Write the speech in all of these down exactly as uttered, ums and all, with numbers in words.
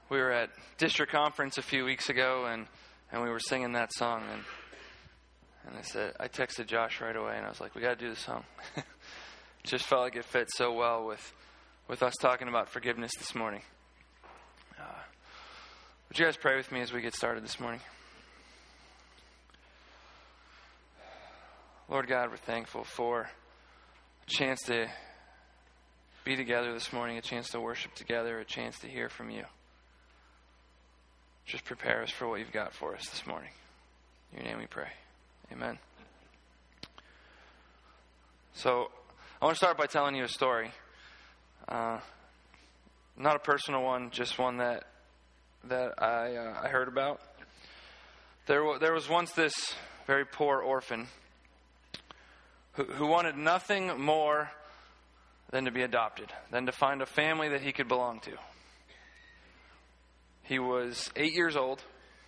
we were at district conference a few weeks ago, and, and we were singing that song, and and I said, I texted Josh right away, and I was like, we got to do the song. Just felt like it fit so well with, with us talking about forgiveness this morning. Uh, would you guys pray with me as we get started this morning? Lord God, we're thankful for a chance to be together this morning, a chance to worship together, a chance to hear from you. Just prepare us for what you've got for us this morning. In your name we pray. Amen. So, I want to start by telling you a story. Uh, not a personal one, just one that that I uh, I heard about. There, w- there was once this very poor orphan who, who wanted nothing more than to be adopted, than to find a family that he could belong to. He was eight years old,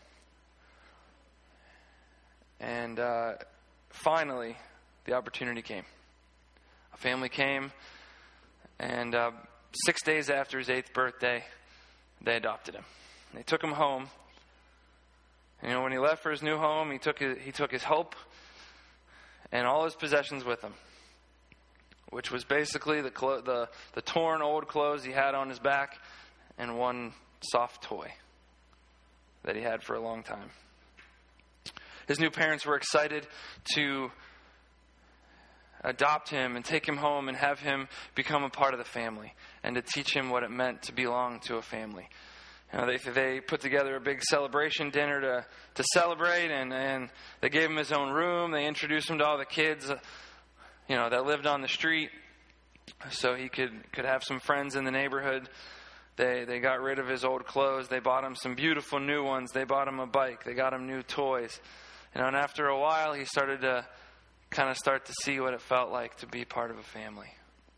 and uh, finally, the opportunity came. A family came, and uh, six days after his eighth birthday, they adopted him. They took him home. You know, when he left for his new home, he took his, he took his hope and all his possessions with him, which was basically the clo- the the torn old clothes he had on his back and one soft toy that he had for a long time. His new parents were excited to adopt him and take him home and have him become a part of the family and to teach him what it meant to belong to a family. You know, they they put together a big celebration dinner to, to celebrate, and, and they gave him his own room. They introduced him to all the kids, you know, that lived on the street, so he could, could have some friends in the neighborhood. They they got rid of his old clothes. They bought him some beautiful new ones. They bought him a bike. They got him new toys. You know, and after a while, he started to kind of start to see what it felt like to be part of a family.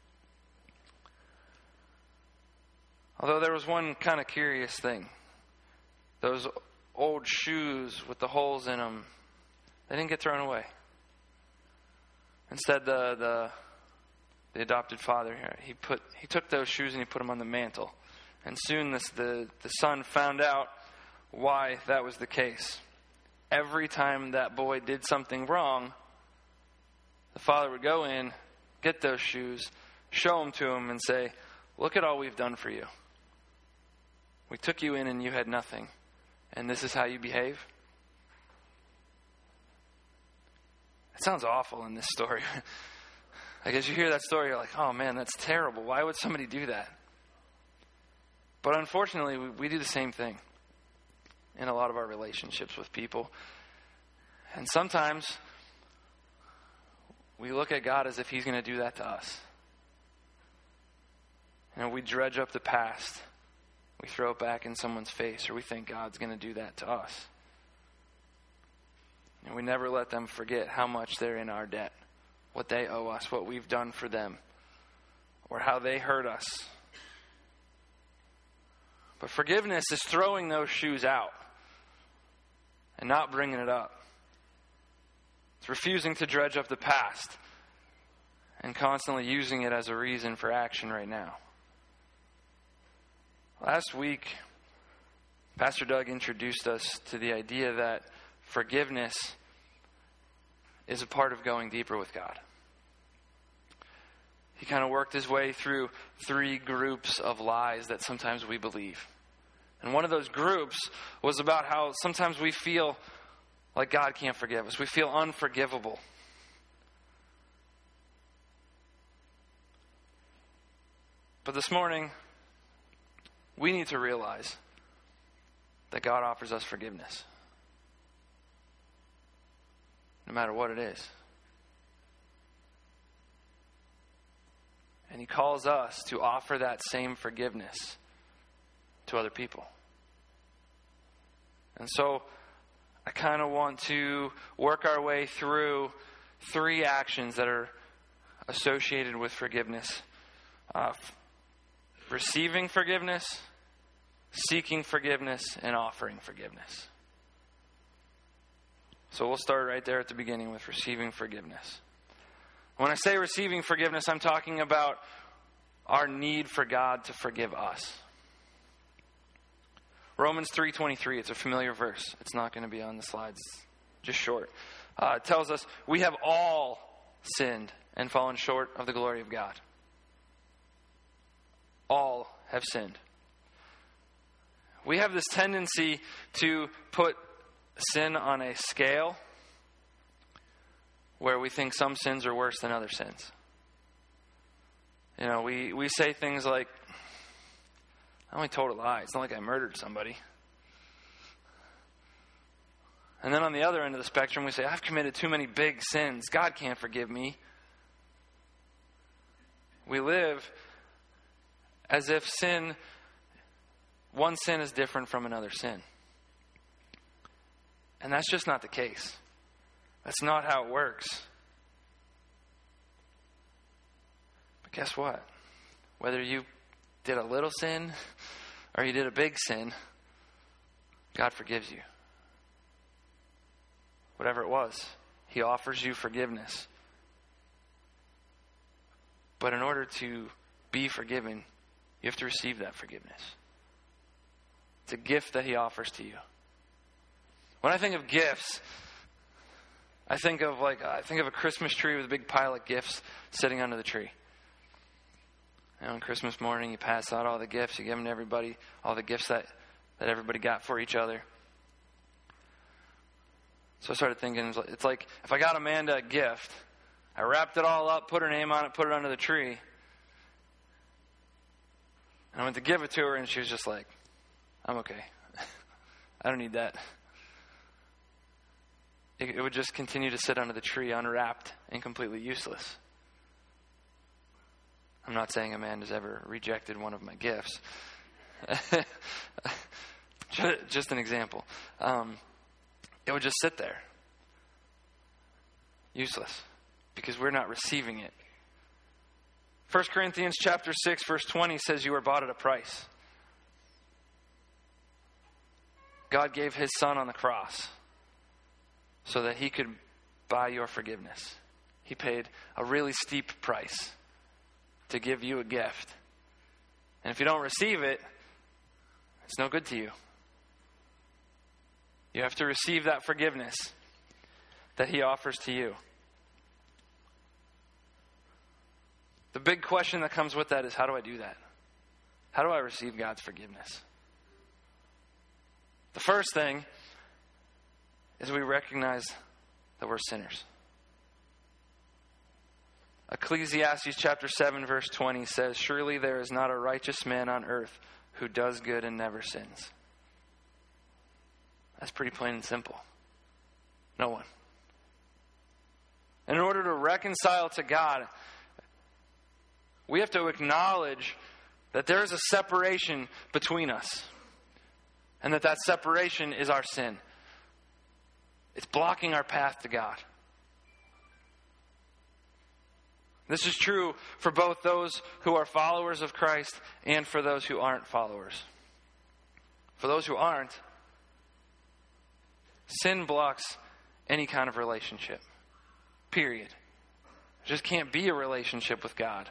Although there was one kind of curious thing. Those old shoes with the holes in them, they didn't get thrown away. Instead, the the, the adopted father, he put he took those shoes and he put them on the mantle. And soon this, the, the son found out why that was the case. Every time that boy did something wrong, the father would go in, get those shoes, show them to him, and say, look at all we've done for you. We took you in and you had nothing, and this is how you behave? It sounds awful in this story. Like, as you hear that story, you're like, oh man, that's terrible. Why would somebody do that? But unfortunately, we, we do the same thing in a lot of our relationships with people. And sometimes we look at God as if he's going to do that to us. And we dredge up the past. We throw it back in someone's face, or we think God's going to do that to us. And we never let them forget how much they're in our debt, what they owe us, what we've done for them, or how they hurt us. But forgiveness is throwing those shoes out and not bringing it up. It's refusing to dredge up the past and constantly using it as a reason for action right now. Last week, Pastor Doug introduced us to the idea that forgiveness is a part of going deeper with God. He kind of worked his way through three groups of lies that sometimes we believe. And one of those groups was about how sometimes we feel like God can't forgive us. We feel unforgivable. But this morning, we need to realize that God offers us forgiveness, no matter what it is. And he calls us to offer that same forgiveness to other people. And so I kind of want to work our way through three actions that are associated with forgiveness. Uh, receiving forgiveness, seeking forgiveness, and offering forgiveness. So we'll start right there at the beginning with receiving forgiveness. When I say receiving forgiveness, I'm talking about our need for God to forgive us. Romans three twenty-three, it's a familiar verse. It's not going to be on the slides, just short. Uh, it tells us, we have all sinned and fallen short of the glory of God. All have sinned. We have this tendency to put sin on a scale where we think some sins are worse than other sins. You know, we, we say things like, I only told a lie. It's not like I murdered somebody. And then on the other end of the spectrum, we say, I've committed too many big sins. God can't forgive me. We live as if sin, one sin is different from another sin. And that's just not the case. That's not how it works. But guess what? Whether you did a little sin or you did a big sin, God forgives you. Whatever it was, He offers you forgiveness. But in order to be forgiven, you have to receive that forgiveness. It's a gift that He offers to you. When I think of gifts, I think of like I think of a Christmas tree with a big pile of gifts sitting under the tree. You know, on Christmas morning, you pass out all the gifts. You give them to everybody, all the gifts that, that everybody got for each other. So I started thinking, it's like if I got Amanda a gift, I wrapped it all up, put her name on it, put it under the tree. And I went to give it to her, and she was just like, I'm okay. I don't need that. It, it would just continue to sit under the tree, unwrapped and completely useless. I'm not saying Amanda's ever rejected one of my gifts. Just an example. Um, it would just sit there. Useless. Because we're not receiving it. First Corinthians chapter six, verse twenty says you are bought at a price. God gave His Son on the cross so that He could buy your forgiveness. He paid a really steep price to give you a gift. And if you don't receive it, it's no good to you. You have to receive that forgiveness that He offers to you. The big question that comes with that is, how do I do that? How do I receive God's forgiveness? The first thing is we recognize that we're sinners. Ecclesiastes chapter seven, verse twenty says, surely there is not a righteous man on earth who does good and never sins. That's pretty plain and simple. No one. And in order to reconcile to God, we have to acknowledge that there is a separation between us. And that that separation is our sin. It's blocking our path to God. This is true for both those who are followers of Christ and for those who aren't followers. For those who aren't, sin blocks any kind of relationship. Period. There just can't be a relationship with God.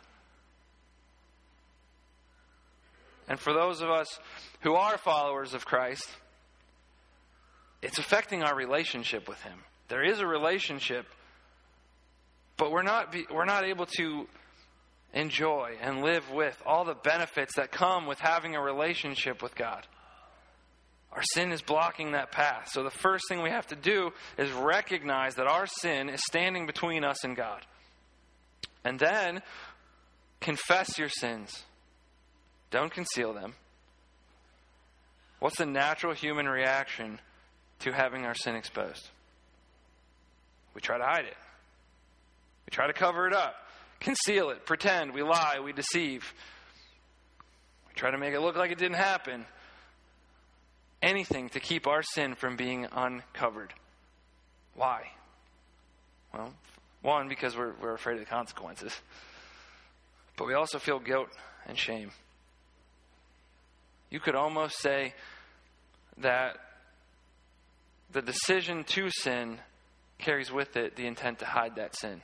And for those of us who are followers of Christ, it's affecting our relationship with Him. There is a relationship, but we're not be, we're not able to enjoy and live with all the benefits that come with having a relationship with God. Our sin is blocking that path. So the first thing we have to do is recognize that our sin is standing between us and God. And then confess your sins. Don't conceal them. What's the natural human reaction to having our sin exposed? We try to hide it. We try to cover it up, conceal it, pretend, we lie, we deceive. We try to make it look like it didn't happen. Anything to keep our sin from being uncovered. Why? Well, one, because we're, we're afraid of the consequences. But we also feel guilt and shame. You could almost say that the decision to sin carries with it the intent to hide that sin.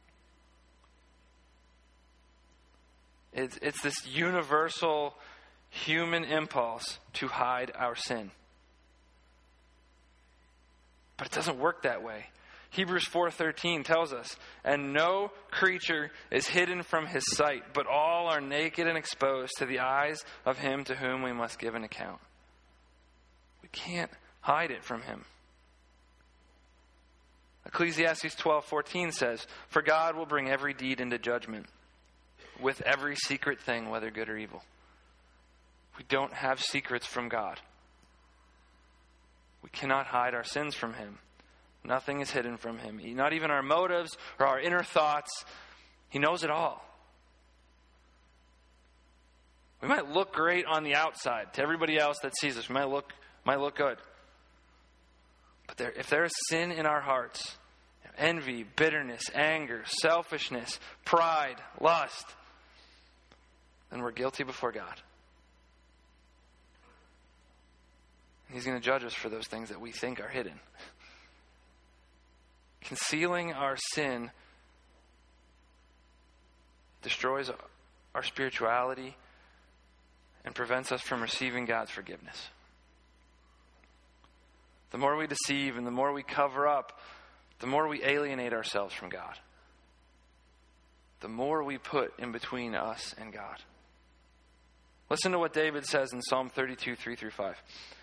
It's, it's this universal human impulse to hide our sin. But it doesn't work that way. Hebrews four thirteen tells us, "And no creature is hidden from his sight, but all are naked and exposed to the eyes of him to whom we must give an account." We can't hide it from him. Ecclesiastes twelve fourteen says, "For God will bring every deed into judgment, with every secret thing, whether good or evil." We don't have secrets from God. We cannot hide our sins from him. Nothing is hidden from him. Not even our motives or our inner thoughts. He knows it all. We might look great on the outside to everybody else that sees us. We might look, might look good. But there, if there is sin in our hearts, envy, bitterness, anger, selfishness, pride, lust, then we're guilty before God. He's going to judge us for those things that we think are hidden. Concealing our sin destroys our spirituality and prevents us from receiving God's forgiveness. The more we deceive and the more we cover up, the more we alienate ourselves from God. The more we put in between us and God. Listen to what David says in Psalm thirty-two, three through five.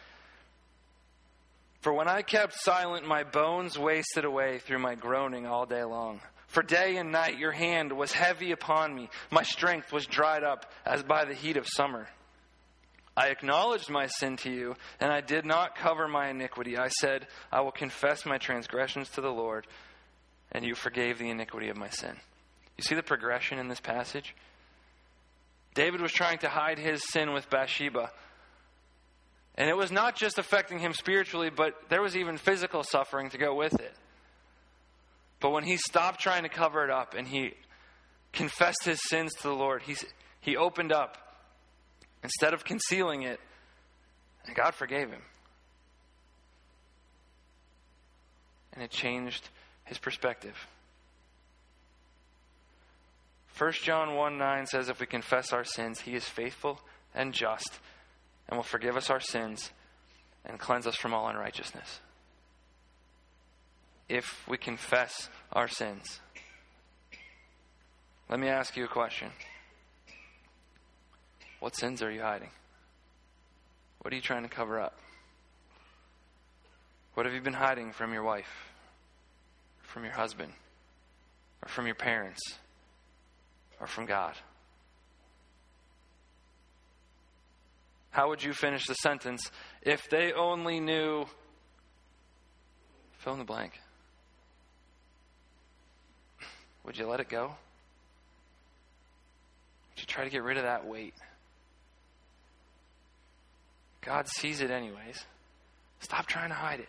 "For when I kept silent, my bones wasted away through my groaning all day long. For day and night your hand was heavy upon me. My strength was dried up as by the heat of summer. I acknowledged my sin to you, and I did not cover my iniquity. I said, I will confess my transgressions to the Lord, and you forgave the iniquity of my sin." You see the progression in this passage? David was trying to hide his sin with Bathsheba. And it was not just affecting him spiritually, but there was even physical suffering to go with it. But when he stopped trying to cover it up and he confessed his sins to the Lord, he's, he opened up instead of concealing it, and God forgave him. And it changed his perspective. First John one nine says, "If we confess our sins, he is faithful and just and will forgive us our sins and cleanse us from all unrighteousness." If we confess our sins. Let me ask you a question. What sins are you hiding? What are you trying to cover up? What have you been hiding from your wife, from your husband, or from your parents, or from God? How would you finish the sentence? If they only knew, fill in the blank. Would you let it go? Would you try to get rid of that weight? God sees it anyways. Stop trying to hide it.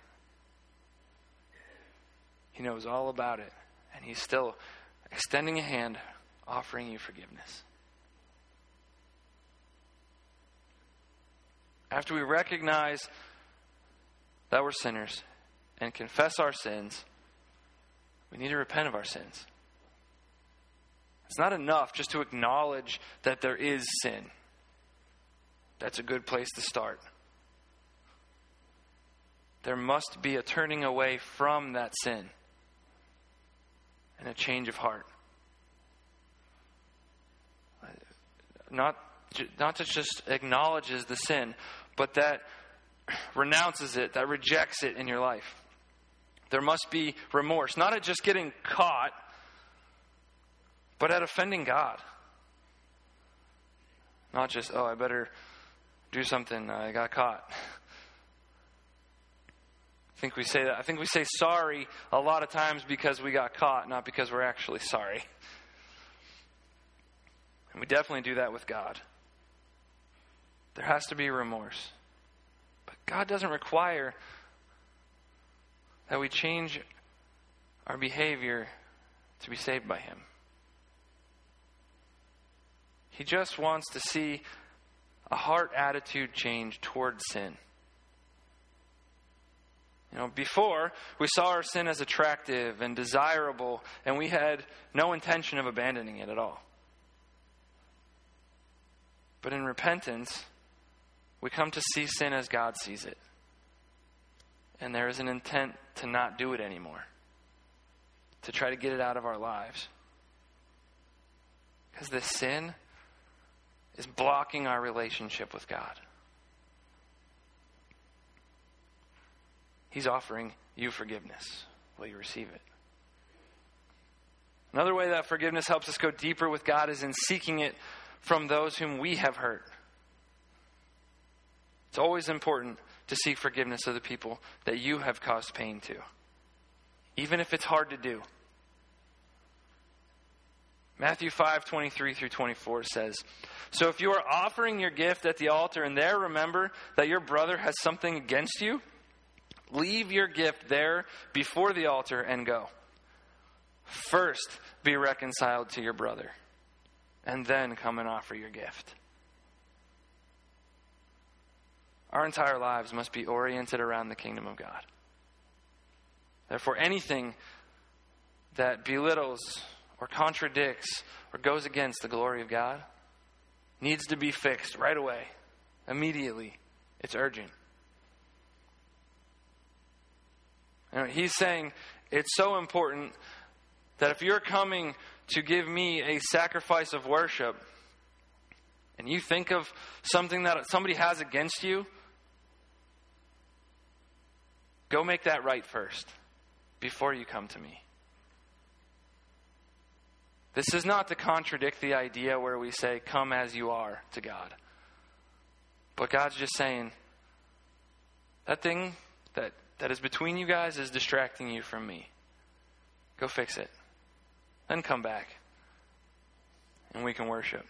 He knows all about it, and he's still extending a hand, offering you forgiveness. After we recognize that we're sinners and confess our sins, we need to repent of our sins. It's not enough just to acknowledge that there is sin. That's a good place to start. There must be a turning away from that sin and a change of heart. Not, not that just acknowledges the sin, but that renounces it, that rejects it in your life. There must be remorse, not at just getting caught, but at offending God. Not just, oh, I better do something, I got caught. I think we say that. I think we say sorry a lot of times because we got caught, not because we're actually sorry. And we definitely do that with God. There has to be remorse. But God doesn't require that we change our behavior to be saved by Him. He just wants to see a heart attitude change towards sin. You know, before, we saw our sin as attractive and desirable, and we had no intention of abandoning it at all. But in repentance, We come to see sin as God sees it. And there is an intent to not do it anymore. To try to get it out of our lives. Because this sin is blocking our relationship with God. He's offering you forgiveness. Will you receive it? Another way that forgiveness helps us go deeper with God is in seeking it from those whom we have hurt. It's always important to seek forgiveness of the people that you have caused pain to, even if it's hard to do. Matthew five, twenty-three through twenty-four says, "So if you are offering your gift at the altar and there remember that your brother has something against you, leave your gift there before the altar and go. First be reconciled to your brother, and then come and offer your gift." Our entire lives must be oriented around the kingdom of God. Therefore, anything that belittles or contradicts or goes against the glory of God needs to be fixed right away, immediately. It's urgent. And he's saying it's so important that if you're coming to give me a sacrifice of worship and you think of something that somebody has against you, go make that right first before you come to me. This is not to contradict the idea where we say, come as you are to God. But God's just saying, that thing that, that is between you guys is distracting you from me. Go fix it. Then come back. And we can worship.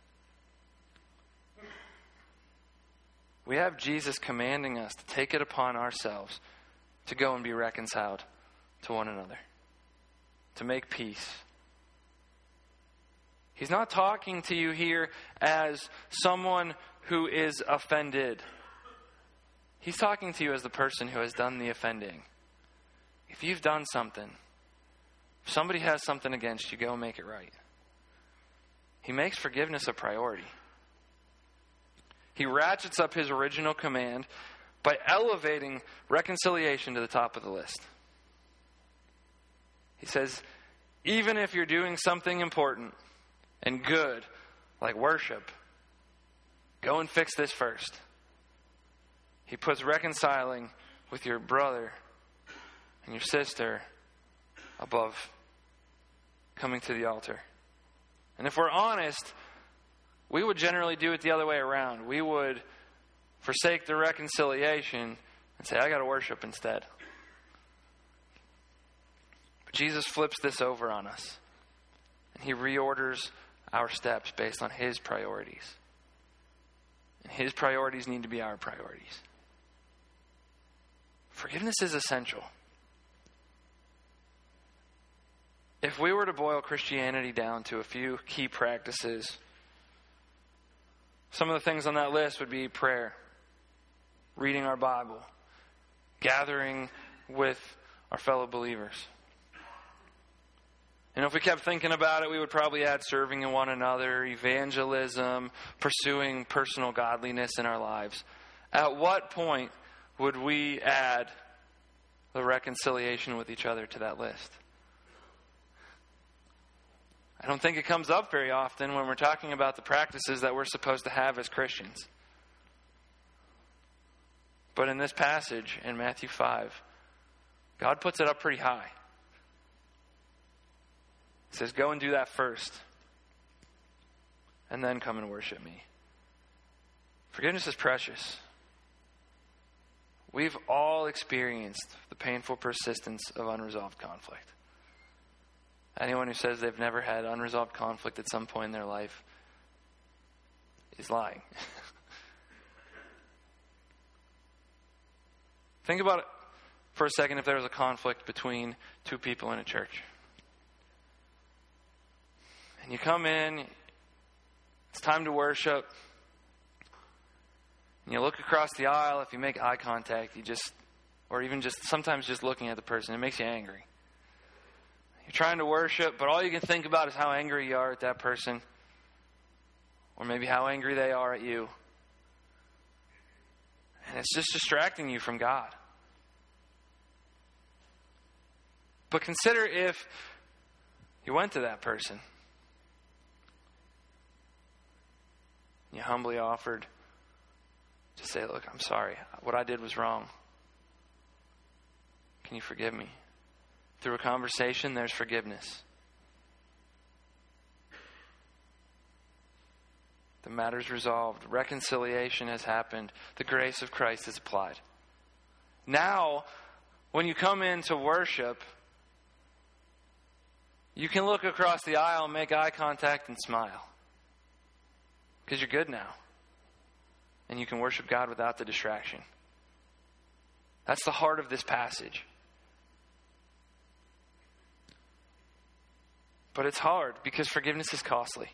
We have Jesus commanding us to take it upon ourselves to go and be reconciled to one another. To make peace. He's not talking to you here as someone who is offended. He's talking to you as the person who has done the offending. If you've done something, if somebody has something against you, go and make it right. He makes forgiveness a priority. He ratchets up his original command by elevating reconciliation to the top of the list. He says, even if you're doing something important and good, like worship, go and fix this first. He puts reconciling with your brother and your sister above coming to the altar. And if we're honest, we would generally do it the other way around. We would forsake the reconciliation and say, I got to worship instead. But Jesus flips this over on us. And he reorders our steps based on his priorities. And his priorities need to be our priorities. Forgiveness is essential. If we were to boil Christianity down to a few key practices, some of the things on that list would be prayer, reading our Bible, gathering with our fellow believers. And if we kept thinking about it, we would probably add serving in one another, evangelism, pursuing personal godliness in our lives. At what point would we add the reconciliation with each other to that list? I don't think it comes up very often when we're talking about the practices that we're supposed to have as Christians. But in this passage, in Matthew five, God puts it up pretty high. He says, go and do that first. And then come and worship me. Forgiveness is precious. We've all experienced the painful persistence of unresolved conflict. Anyone who says they've never had unresolved conflict at some point in their life is lying. Think about it for a second if there was a conflict between two people in a church. And you come in, it's time to worship, and you look across the aisle. If you make eye contact, you just, or even just sometimes just looking at the person, it makes you angry. You're trying to worship, but all you can think about is how angry you are at that person, or maybe how angry they are at you. And it's just distracting you from God. But consider if you went to that person. You humbly offered to say, look, I'm sorry. What I did was wrong. Can you forgive me? Through a conversation, there's forgiveness. The matter's resolved. Reconciliation has happened. The grace of Christ is applied. Now, when you come into worship, you can look across the aisle and make eye contact and smile. Because you're good now. And you can worship God without the distraction. That's the heart of this passage. But it's hard because forgiveness is costly.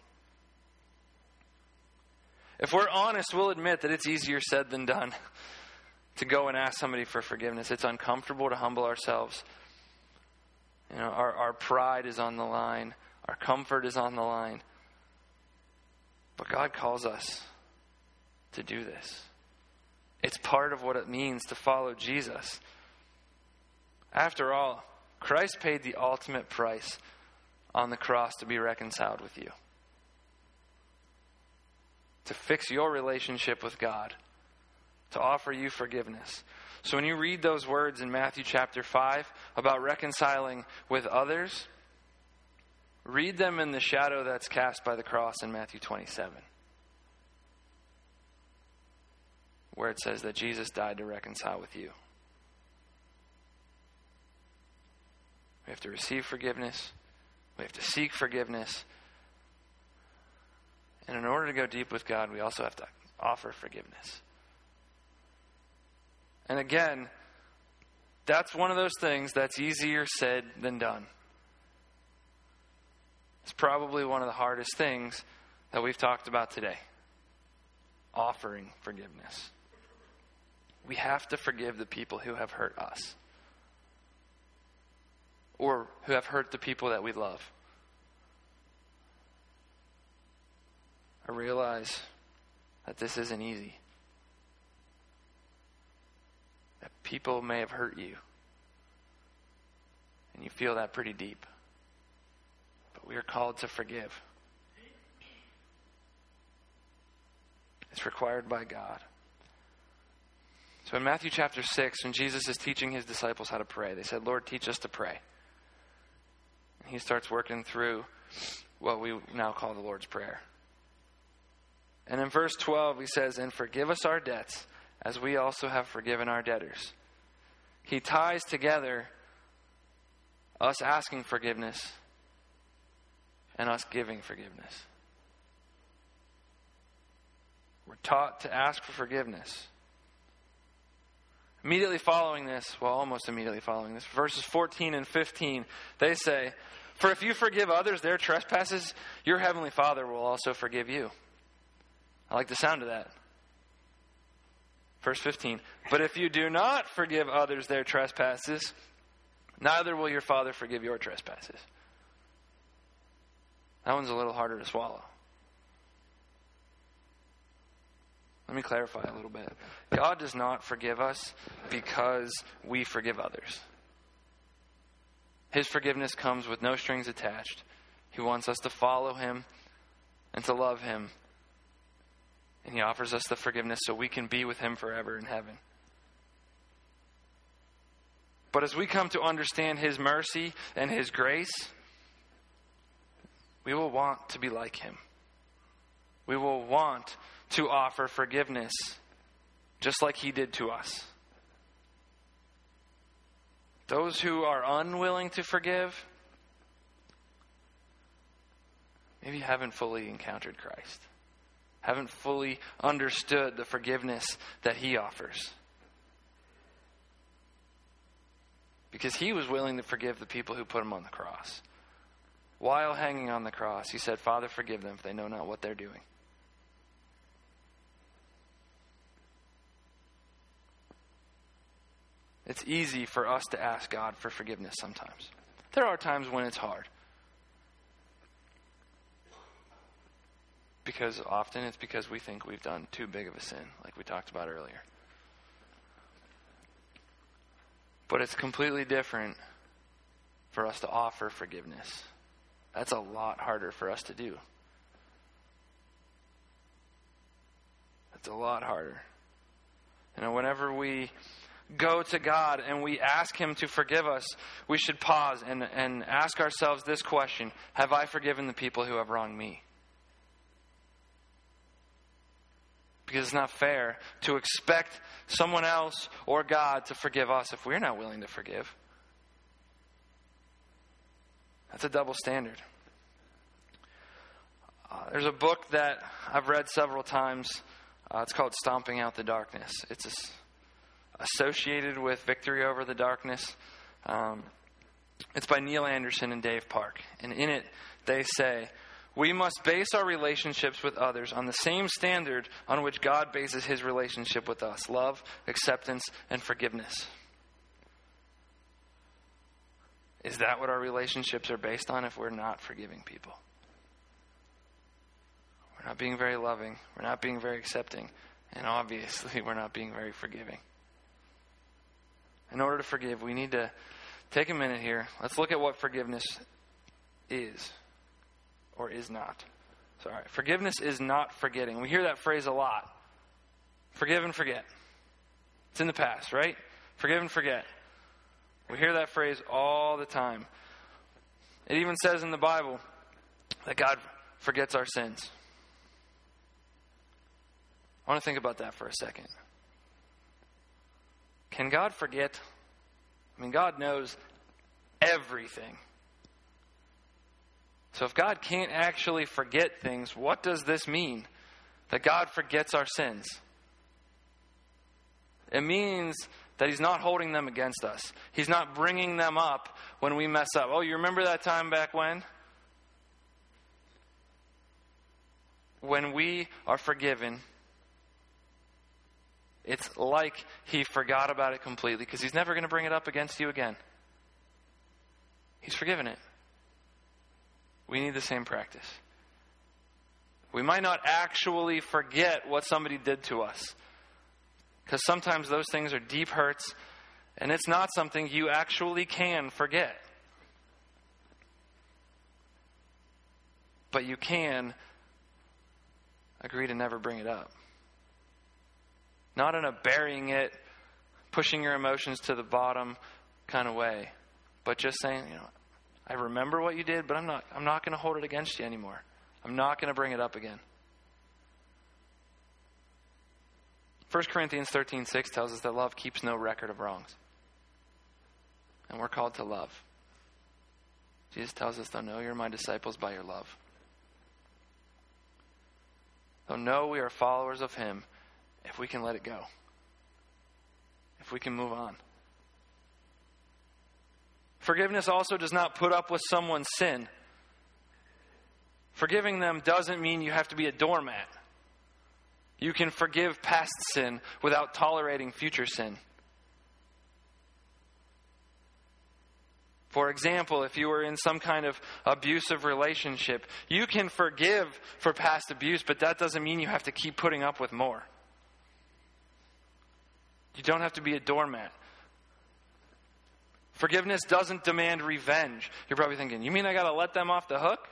If we're honest, we'll admit that it's easier said than done to go and ask somebody for forgiveness. It's uncomfortable to humble ourselves. You know, our, our pride is on the line. Our comfort is on the line. But God calls us to do this. It's part of what it means to follow Jesus. After all, Christ paid the ultimate price on the cross to be reconciled with you. To fix your relationship with God. To offer you forgiveness. So when you read those words in Matthew chapter five about reconciling with others, read them in the shadow that's cast by the cross in Matthew twenty-seven. Where it says that Jesus died to reconcile with you. We have to receive forgiveness. We have to seek forgiveness. And in order to go deep with God, we also have to offer forgiveness. And again, that's one of those things that's easier said than done. It's probably one of the hardest things that we've talked about today. Offering forgiveness. We have to forgive the people who have hurt us. Or who have hurt the people that we love. I realize that this isn't easy. That people may have hurt you. And you feel that pretty deep. But we are called to forgive. It's required by God. So in Matthew chapter six, when Jesus is teaching his disciples how to pray, they said, Lord, teach us to pray. And he starts working through what we now call the Lord's Prayer. And in verse twelve, he says, and forgive us our debts, as we also have forgiven our debtors. He ties together us asking forgiveness and us giving forgiveness. We're taught to ask for forgiveness. Immediately following this, well, almost immediately following this, verses fourteen and fifteen, they say, for if you forgive others their trespasses, your heavenly Father will also forgive you. I like the sound of that. Verse fifteen, but if you do not forgive others their trespasses, neither will your Father forgive your trespasses. That one's a little harder to swallow. Let me clarify a little bit. God does not forgive us because we forgive others. His forgiveness comes with no strings attached. He wants us to follow him and to love him. And he offers us the forgiveness so we can be with him forever in heaven. But as we come to understand his mercy and his grace, we will want to be like him. We will want to offer forgiveness just like he did to us. Those who are unwilling to forgive maybe haven't fully encountered Christ. Haven't fully understood the forgiveness that he offers. Because he was willing to forgive the people who put him on the cross. While hanging on the cross, he said, Father, forgive them, for they know not what they're doing. It's easy for us to ask God for forgiveness sometimes. There are times when it's hard. Because often it's because we think we've done too big of a sin, like we talked about earlier. But it's completely different for us to offer forgiveness. That's a lot harder for us to do. It's a lot harder. You know, whenever we go to God and we ask Him to forgive us, we should pause and, and ask ourselves this question: have I forgiven the people who have wronged me? Because it's not fair to expect someone else or God to forgive us if we're not willing to forgive. That's a double standard. Uh, there's a book that I've read several times. Uh, it's called Stomping Out the Darkness. It's a, associated with Victory Over the Darkness. Um, it's by Neil Anderson and Dave Park. And in it, they say, we must base our relationships with others on the same standard on which God bases His relationship with us: love, acceptance, and forgiveness. Is that what our relationships are based on if we're not forgiving people? We're not being very loving. We're not being very accepting. And obviously, we're not being very forgiving. In order to forgive, we need to take a minute here. Let's look at what forgiveness is or is not. Sorry. Forgiveness is not forgetting. We hear that phrase a lot. Forgive and forget. It's in the past, right? Forgive and forget. We hear that phrase all the time. It even says in the Bible that God forgets our sins. I want to think about that for a second. Can God forget? I mean, God knows everything. So if God can't actually forget things, what does this mean? That God forgets our sins. It means that He's not holding them against us. He's not bringing them up when we mess up. Oh, you remember that time back when? When we are forgiven, it's like He forgot about it completely, because He's never going to bring it up against you again. He's forgiven it. We need the same practice. We might not actually forget what somebody did to us, because sometimes those things are deep hurts, and it's not something you actually can forget. But you can agree to never bring it up. Not in a burying it, pushing your emotions to the bottom kind of way, but just saying, you know, I remember what you did, but I'm not I'm not going to hold it against you anymore. I'm not going to bring it up again. First Corinthians thirteen six tells us that love keeps no record of wrongs. And we're called to love. Jesus tells us, they'll know you're my disciples by your love. They'll know we are followers of Him if we can let it go. If we can move on. Forgiveness also does not put up with someone's sin. Forgiving them doesn't mean you have to be a doormat. You can forgive past sin without tolerating future sin. For example, if you were in some kind of abusive relationship, you can forgive for past abuse, but that doesn't mean you have to keep putting up with more. You don't have to be a doormat. Forgiveness doesn't demand revenge. You're probably thinking, you mean I got to let them off the hook?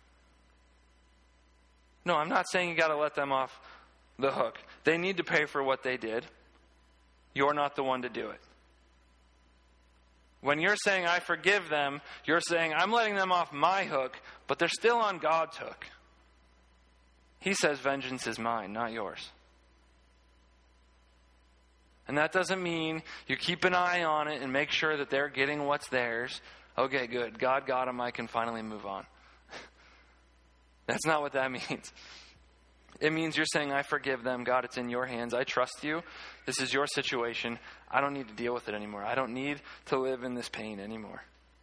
No, I'm not saying you got to let them off the hook. They need to pay for what they did. You're not the one to do it. When you're saying, I forgive them, you're saying, I'm letting them off my hook, but they're still on God's hook. He says, vengeance is mine, not yours. And that doesn't mean you keep an eye on it and make sure that they're getting what's theirs. Okay, good. God got them. I can finally move on. That's not what that means. It means you're saying, I forgive them. God, it's in your hands. I trust you. This is your situation. I don't need to deal with it anymore. I don't need to live in this pain anymore.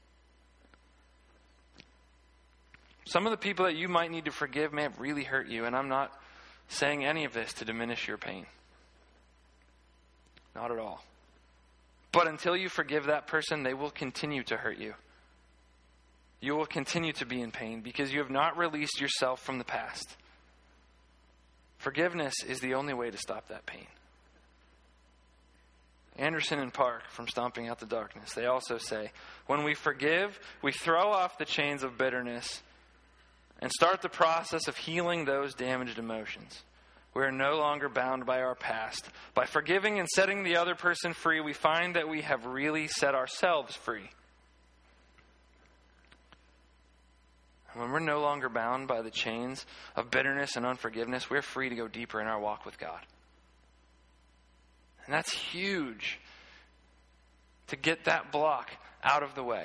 Some of the people that you might need to forgive may have really hurt you, and I'm not saying any of this to diminish your pain. Not at all. But until you forgive that person, they will continue to hurt you. You will continue to be in pain because you have not released yourself from the past. Forgiveness is the only way to stop that pain. Anderson and Park from Stomping Out the Darkness, they also say, when we forgive, we throw off the chains of bitterness and start the process of healing those damaged emotions. We are no longer bound by our past. By forgiving and setting the other person free, we find that we have really set ourselves free. When we're no longer bound by the chains of bitterness and unforgiveness, we're free to go deeper in our walk with God. And that's huge, to get that block out of the way.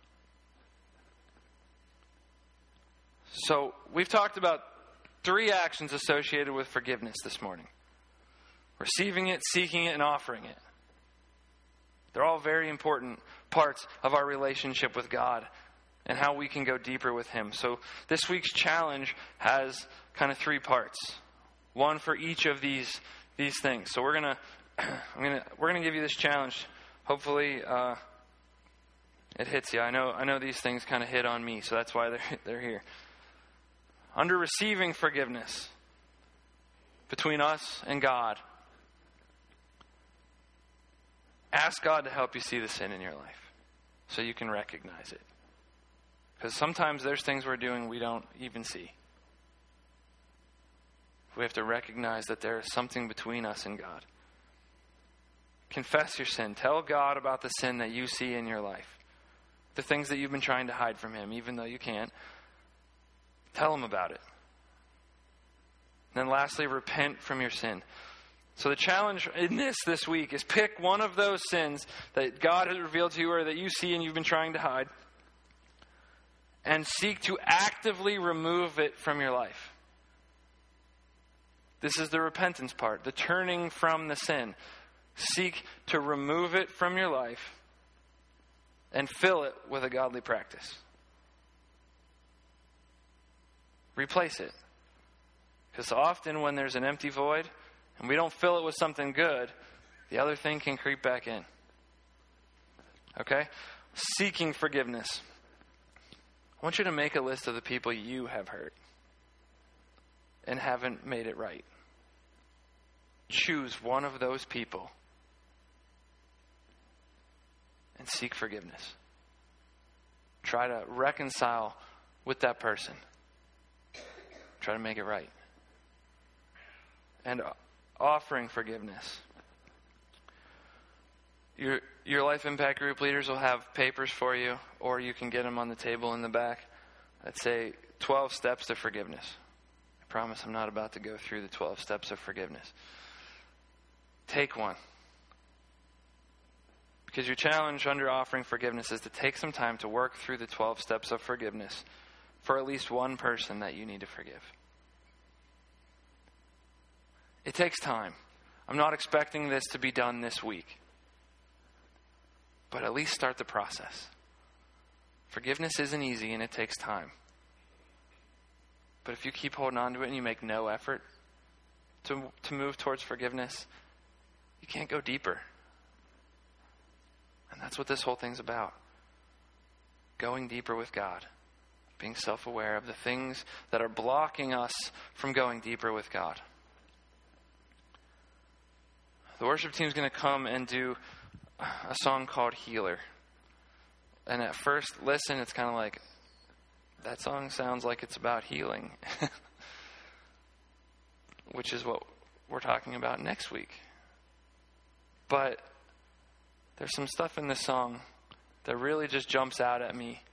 So we've talked about three actions associated with forgiveness this morning. Receiving it, seeking it, and offering it. They're all very important parts of our relationship with God and how we can go deeper with Him. So this week's challenge has kind of three parts. One for each of these these things. So we're gonna I'm gonna we're gonna give you this challenge. Hopefully uh, it hits you. I know I know these things kind of hit on me, so that's why they're they're here. Under receiving forgiveness between us and God, ask God to help you see the sin in your life so you can recognize it. Because sometimes there's things we're doing we don't even see. We have to recognize that there is something between us and God. Confess your sin. Tell God about the sin that you see in your life. The things that you've been trying to hide from Him, even though you can't. Tell Him about it. And then lastly, repent from your sin. So the challenge in this this week is pick one of those sins that God has revealed to you or that you see and you've been trying to hide, and seek to actively remove it from your life. This is the repentance part, the turning from the sin. Seek to remove it from your life and fill it with a godly practice. Replace it. Because often when there's an empty void and we don't fill it with something good, the other thing can creep back in. Okay? Seeking forgiveness. I want you to make a list of the people you have hurt and haven't made it right. Choose one of those people and seek forgiveness. Try to reconcile with that person. Try to make it right. And offering forgiveness. Your your Life Impact Group leaders will have papers for you, or you can get them on the table in the back that say twelve steps to forgiveness. I promise I'm not about to go through the twelve steps of forgiveness. Take one. Because your challenge under offering forgiveness is to take some time to work through the twelve steps of forgiveness for at least one person that you need to forgive. It takes time. I'm not expecting this to be done this week. But at least start the process. Forgiveness isn't easy and it takes time. But if you keep holding on to it and you make no effort to to move towards forgiveness, you can't go deeper. And that's what this whole thing's about. Going deeper with God. Being self-aware of the things that are blocking us from going deeper with God. The worship team's going to come and do a song called Healer. And at first listen, it's kind of like, that song sounds like it's about healing. Which is what we're talking about next week. But there's some stuff in this song that really just jumps out at me.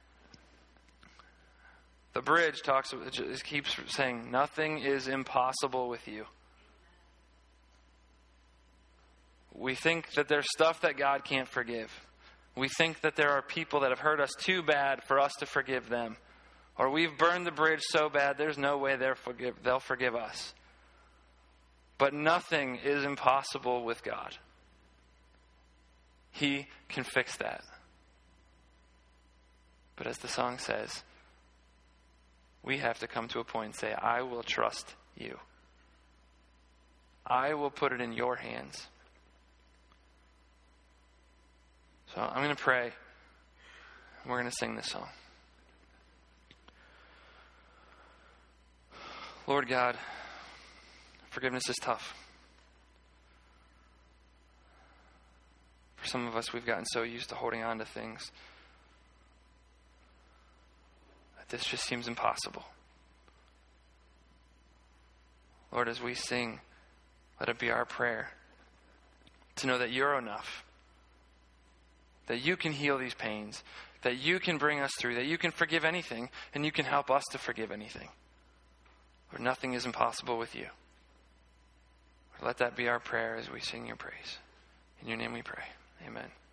The bridge talks, it just keeps saying, nothing is impossible with you. We think that there's stuff that God can't forgive. We think that there are people that have hurt us too bad for us to forgive them. Or we've burned the bridge so bad there's no way they'll forgive, they'll forgive us. But nothing is impossible with God. He can fix that. But as the song says, we have to come to a point and say, I will trust you. I will put it in your hands. So I'm going to pray. We're going to sing this song. Lord God, forgiveness is tough. For some of us, we've gotten so used to holding on to things that this just seems impossible. Lord, as we sing, let it be our prayer to know that you're enough, that you can heal these pains, that you can bring us through, that you can forgive anything, and you can help us to forgive anything. Lord, nothing is impossible with you. Lord, let that be our prayer as we sing your praise. In your name we pray. Amen.